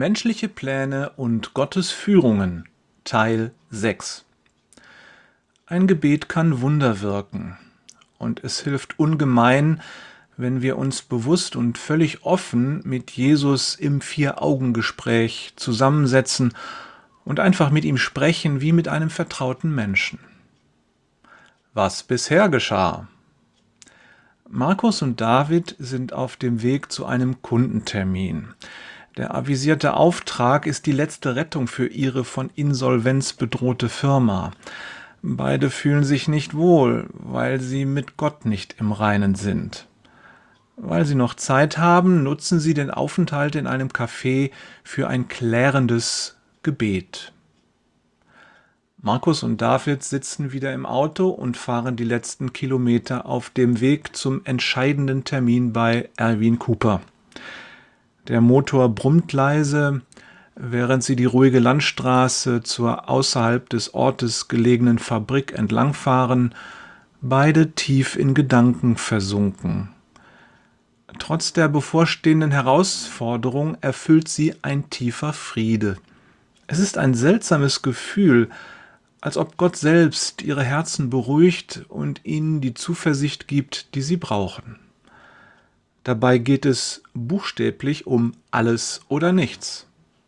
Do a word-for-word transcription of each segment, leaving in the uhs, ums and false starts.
Menschliche Pläne und Gottes Führungen Teil sechs. Ein Gebet kann Wunder wirken, und es hilft ungemein, wenn wir uns bewusst und völlig offen mit Jesus im Vier-Augen-Gespräch zusammensetzen und einfach mit ihm sprechen wie mit einem vertrauten Menschen. Was bisher geschah? Markus und David sind auf dem Weg zu einem Kundentermin. Der avisierte Auftrag ist die letzte Rettung für ihre von Insolvenz bedrohte Firma. Beide fühlen sich nicht wohl, weil sie mit Gott nicht im Reinen sind. Weil sie noch Zeit haben, nutzen sie den Aufenthalt in einem Café für ein klärendes Gebet. Markus und David sitzen wieder im Auto und fahren die letzten Kilometer auf dem Weg zum entscheidenden Termin bei Erwin Cooper. Der Motor brummt leise, während sie die ruhige Landstraße zur außerhalb des Ortes gelegenen Fabrik entlangfahren, beide tief in Gedanken versunken. Trotz der bevorstehenden Herausforderung erfüllt sie ein tiefer Friede. Es ist ein seltsames Gefühl, als ob Gott selbst ihre Herzen beruhigt und ihnen die Zuversicht gibt, die sie brauchen. Dabei geht es buchstäblich um alles oder nichts.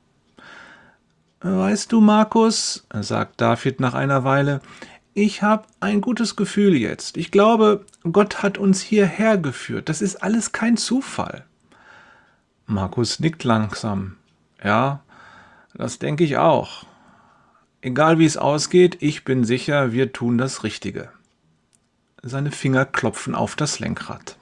»Weißt du, Markus«, sagt David nach einer Weile, »ich habe ein gutes Gefühl jetzt. Ich glaube, Gott hat uns hierher geführt. Das ist alles kein Zufall.« Markus nickt langsam. »Ja, das denke ich auch. Egal wie es ausgeht, ich bin sicher, wir tun das Richtige.« Seine Finger klopfen auf das Lenkrad.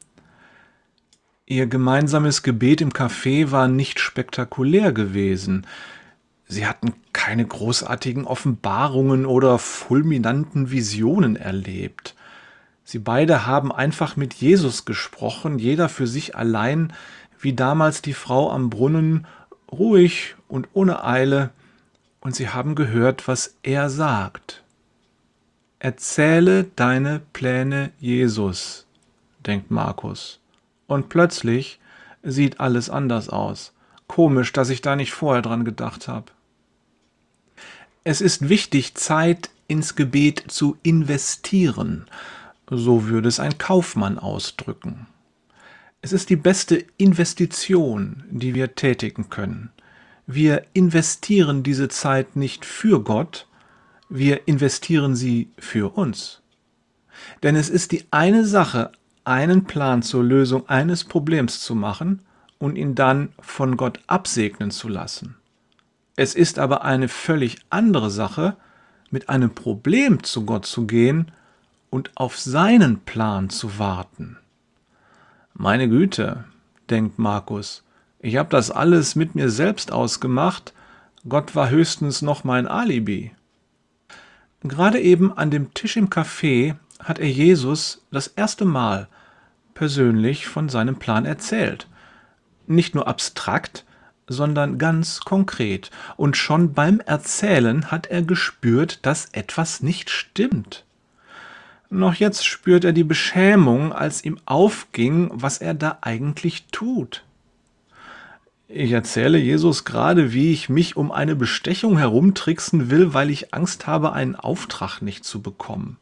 Ihr gemeinsames Gebet im Café war nicht spektakulär gewesen. Sie hatten keine großartigen Offenbarungen oder fulminanten Visionen erlebt. Sie beide haben einfach mit Jesus gesprochen, jeder für sich allein, wie damals die Frau am Brunnen, ruhig und ohne Eile, und sie haben gehört, was er sagt. »Erzähle deine Pläne Jesus«, denkt Markus. Und plötzlich sieht alles anders aus. Komisch, dass ich da nicht vorher dran gedacht habe. Es ist wichtig, Zeit ins Gebet zu investieren. So würde es ein Kaufmann ausdrücken. Es ist die beste Investition, die wir tätigen können. Wir investieren diese Zeit nicht für Gott, wir investieren sie für uns. Denn es ist die eine Sache, einen Plan zur Lösung eines Problems zu machen und ihn dann von Gott absegnen zu lassen. Es ist aber eine völlig andere Sache, mit einem Problem zu Gott zu gehen und auf seinen Plan zu warten. Meine Güte, denkt Markus, ich habe das alles mit mir selbst ausgemacht, Gott war höchstens noch mein Alibi. Gerade eben an dem Tisch im Café hat er Jesus das erste Mal persönlich von seinem Plan erzählt. Nicht nur abstrakt, sondern ganz konkret. Und schon beim Erzählen hat er gespürt, dass etwas nicht stimmt. Noch jetzt spürt er die Beschämung, als ihm aufging, was er da eigentlich tut. Ich erzähle Jesus gerade, wie ich mich um eine Bestechung herumtricksen will, weil ich Angst habe, einen Auftrag nicht zu bekommen.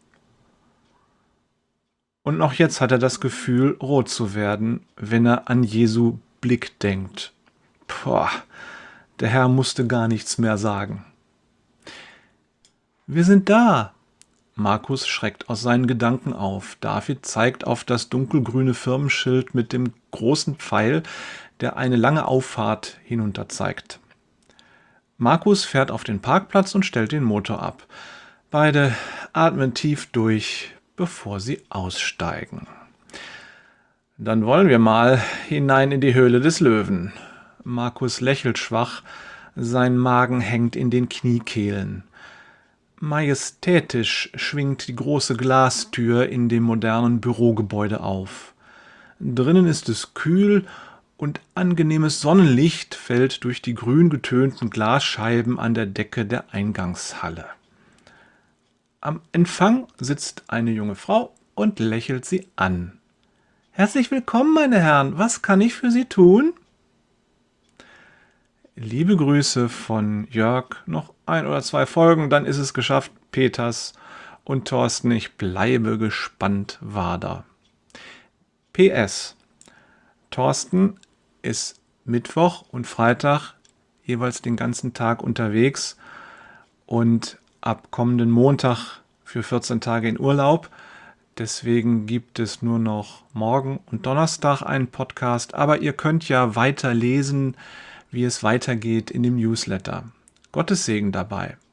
Und noch jetzt hat er das Gefühl, rot zu werden, wenn er an Jesu Blick denkt. Boah, der Herr musste gar nichts mehr sagen. »Wir sind da!« Markus schreckt aus seinen Gedanken auf. David zeigt auf das dunkelgrüne Firmenschild mit dem großen Pfeil, der eine lange Auffahrt hinunter zeigt. Markus fährt auf den Parkplatz und stellt den Motor ab. Beide atmen tief durch, bevor sie aussteigen. »Dann wollen wir mal hinein in die Höhle des Löwen.« Markus lächelt schwach, sein Magen hängt in den Kniekehlen. Majestätisch schwingt die große Glastür in dem modernen Bürogebäude auf. Drinnen ist es kühl und angenehmes Sonnenlicht fällt durch die grün getönten Glasscheiben an der Decke der Eingangshalle. Am Empfang sitzt eine junge Frau und lächelt sie an. »Herzlich willkommen, meine Herren. Was kann ich für Sie tun?« Liebe Grüße von Jörg. Noch ein oder zwei Folgen, dann ist es geschafft. Peters und Thorsten, ich bleibe gespannt, Wader. P S. Thorsten ist Mittwoch und Freitag jeweils den ganzen Tag unterwegs und ab kommenden Montag für vierzehn Tage in Urlaub. Deswegen gibt es nur noch morgen und Donnerstag einen Podcast, aber ihr könnt ja weiter lesen, wie es weitergeht in dem Newsletter. Gottes Segen dabei.